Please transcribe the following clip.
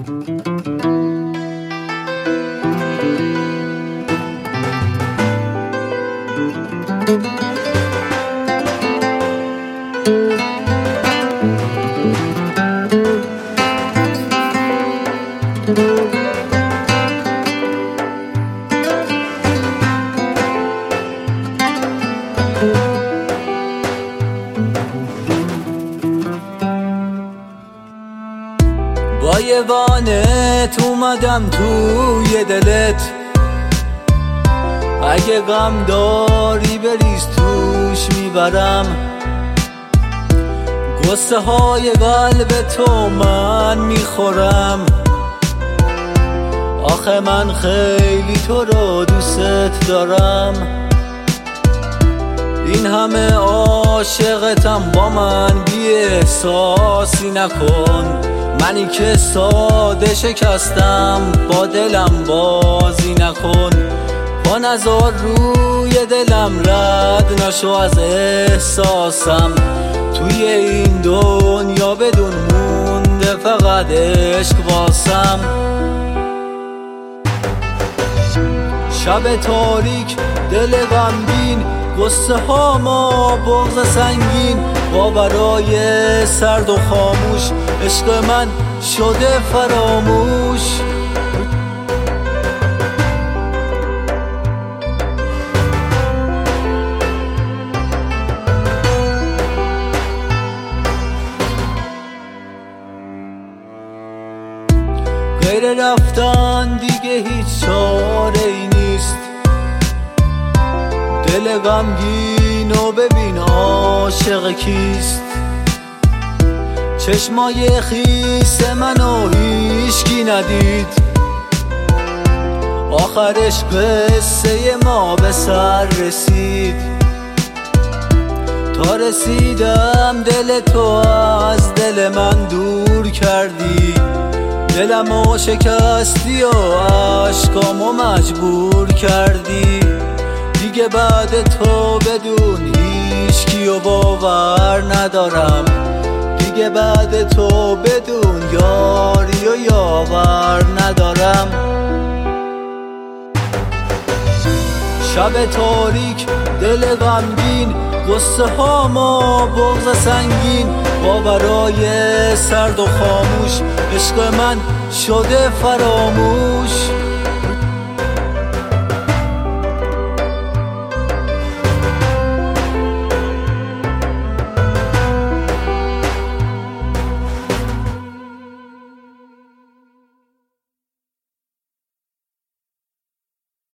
با یه وانت اومدم توی دلت، اگه غم داری بریز توش میبرم. غصه های قلب تو من میخورم، آخه من خیلی تو رو دوست دارم. این همه عاشقتم با من بی احساسی نکن، منی که ساده شکستم با دلم بازی نکن. با نظر روی دلم رد نشو از احساسم، توی این دنیا بدون مونده فقط عشق واسم. شب تاریک دل غمگین، غصه ها ما بغض سنگین، باورای سرد و خاموش، عشق من شده فراموش. غیر رفتن دیگه هیچ چاره ای نیست، دل غمگین و ببین عاشق کیست. چشمای خیس منو هیچکی ندید، آخرش قصه ما به سر رسید. تا رسیدم دل تو از دل من دور کردی، دلمو شکستی و عشقامو مجبور کردی. دیگه بعد تو بدون هیچکی و باور ندارم، دیگه بعد تو بدون یاری و یاور ندارم. شب تاریک دل غمگین، غصه ها ما بغض سنگین، باورای سرد و خاموش، عشق من شده فراموش.